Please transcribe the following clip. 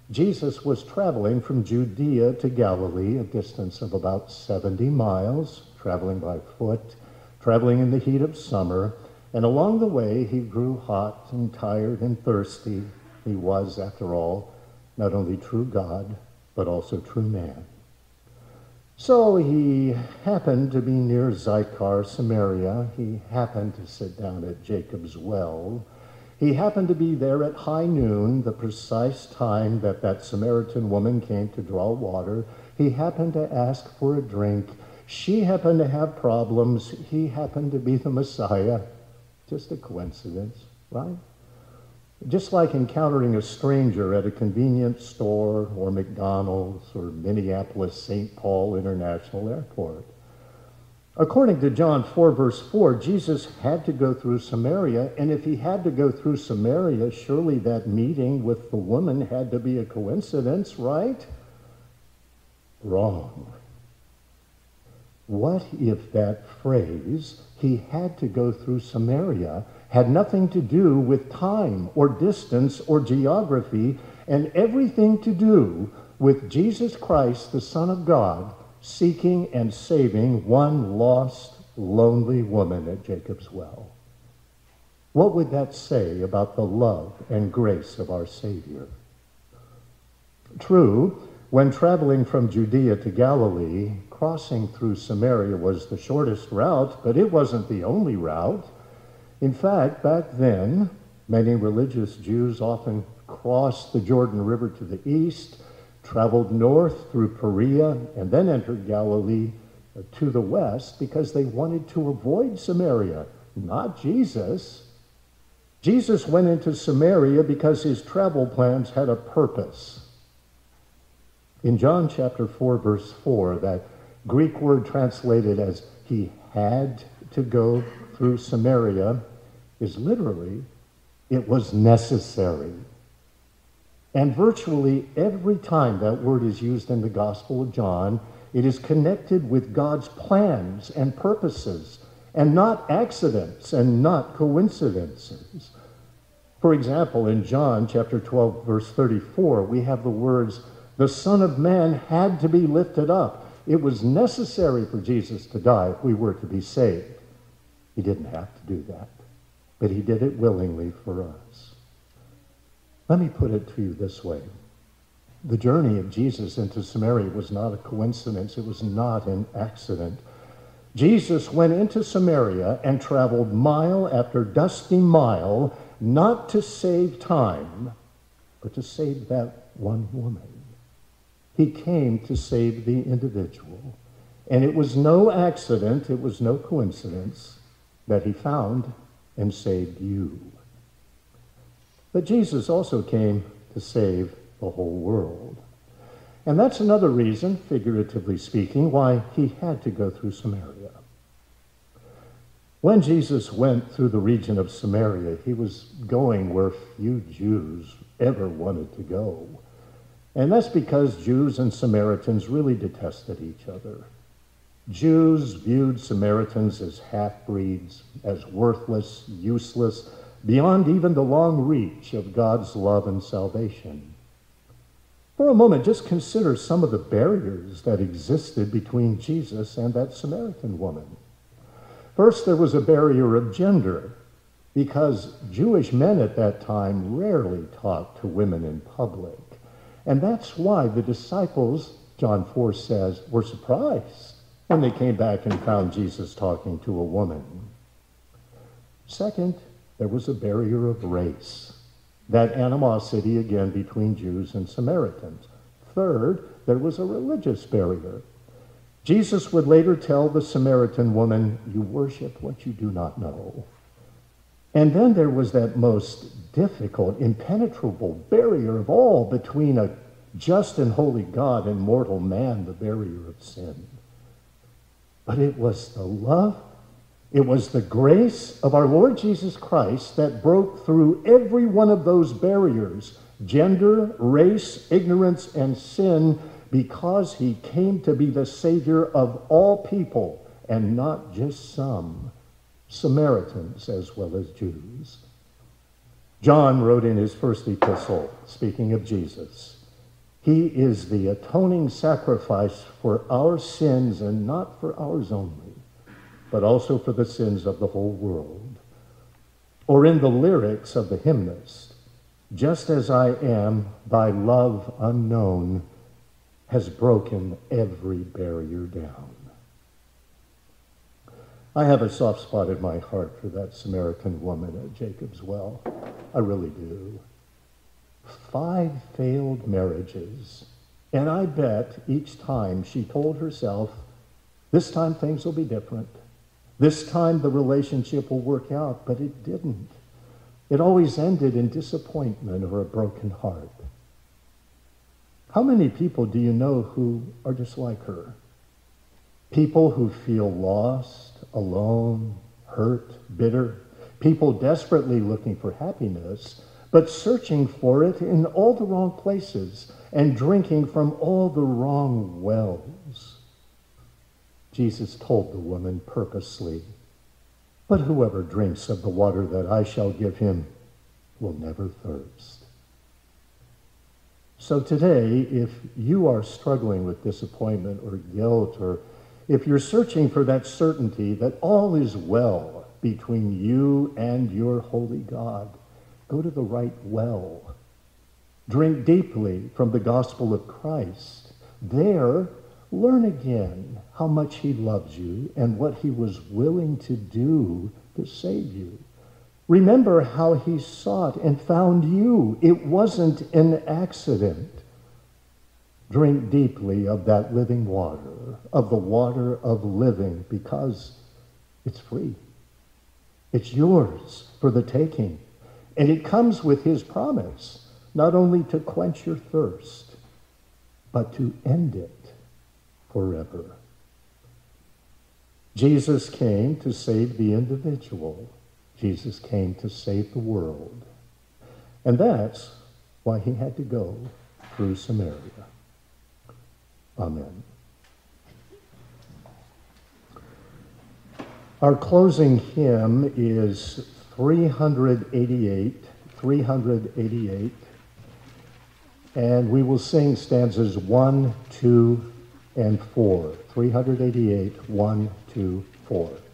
Jesus was traveling from Judea to Galilee, a distance of about 70 miles, traveling by foot, traveling in the heat of summer, and along the way he grew hot and tired and thirsty. He was, after all, not only true God, but also true man. So he happened to be near Sychar, Samaria. He happened to sit down at Jacob's well. He happened to be there at high noon, the precise time that that Samaritan woman came to draw water. He happened to ask for a drink. She happened to have problems. He happened to be the Messiah. Just a coincidence, right? Just like encountering a stranger at a convenience store or McDonald's or Minneapolis St. Paul International Airport. According to John 4, verse 4, Jesus had to go through Samaria, and if he had to go through Samaria, surely that meeting with the woman had to be a coincidence, right? Wrong. What if that phrase, he had to go through Samaria, had nothing to do with time or distance or geography, and everything to do with Jesus Christ, the Son of God, seeking and saving one lost, lonely woman at Jacob's well? What would that say about the love and grace of our Savior? True, when traveling from Judea to Galilee, crossing through Samaria was the shortest route, but it wasn't the only route. In fact, back then, many religious Jews often crossed the Jordan River to the east, traveled north through Perea, and then entered Galilee to the west because they wanted to avoid Samaria, not Jesus. Jesus went into Samaria because his travel plans had a purpose. In John chapter 4, verse 4, that Greek word translated as he had to go through Samaria is literally, it was necessary. And virtually every time that word is used in the Gospel of John, it is connected with God's plans and purposes, and not accidents and not coincidences. For example, in John chapter 12, verse 34, we have the words, "The Son of Man had to be lifted up." It was necessary for Jesus to die if we were to be saved. He didn't have to do that, but he did it willingly for us. Let me put it to you this way. The journey of Jesus into Samaria was not a coincidence. It was not an accident. Jesus went into Samaria and traveled mile after dusty mile, not to save time, but to save that one woman. He came to save the individual. And it was no accident, it was no coincidence that he found and saved you. But Jesus also came to save the whole world. And that's another reason, figuratively speaking, why he had to go through Samaria. When Jesus went through the region of Samaria, he was going where few Jews ever wanted to go. And that's because Jews and Samaritans really detested each other. Jews viewed Samaritans as half-breeds, as worthless, useless, beyond even the long reach of God's love and salvation. For a moment, just consider some of the barriers that existed between Jesus and that Samaritan woman. First, there was a barrier of gender, because Jewish men at that time rarely talked to women in public. And that's why the disciples, John 4 says, were surprised when they came back and found Jesus talking to a woman. Second, there was a barrier of race, that animosity again between Jews and Samaritans. Third, there was a religious barrier. Jesus would later tell the Samaritan woman, "You worship what you do not know." And then there was that most difficult, impenetrable barrier of all between a just and holy God and mortal man, the barrier of sin. But it was the love, it was the grace of our Lord Jesus Christ that broke through every one of those barriers, gender, race, ignorance, and sin, because he came to be the Savior of all people, and not just some, Samaritans as well as Jews. John wrote in his first epistle, speaking of Jesus, He is the atoning sacrifice for our sins, and not for ours only, but also for the sins of the whole world. Or in the lyrics of the hymnist, just as I am, thy love unknown has broken every barrier down. I have a soft spot in my heart for that Samaritan woman at Jacob's Well. I really do. 5 failed marriages, and I bet each time she told herself, this time things will be different. This time the relationship will work out, but it didn't. It always ended in disappointment or a broken heart. How many people do you know who are just like her? People who feel lost, alone, hurt, bitter. People desperately looking for happiness, but searching for it in all the wrong places and drinking from all the wrong wells. Jesus told the woman purposely, but whoever drinks of the water that I shall give him will never thirst. So today, if you are struggling with disappointment or guilt, or if you're searching for that certainty that all is well between you and your holy God, go to the right well. Drink deeply from the gospel of Christ. There, learn again how much he loves you and what he was willing to do to save you. Remember how he sought and found you. It wasn't an accident. Drink deeply of that living water, of the water of living, because it's free. It's yours for the taking. And it comes with his promise, not only to quench your thirst, but to end it forever. Jesus came to save the individual. Jesus came to save the world. And that's why he had to go through Samaria. Amen. Our closing hymn is 388, and we will sing stanzas 1, 2, and 4. 388, 1, 2, 4.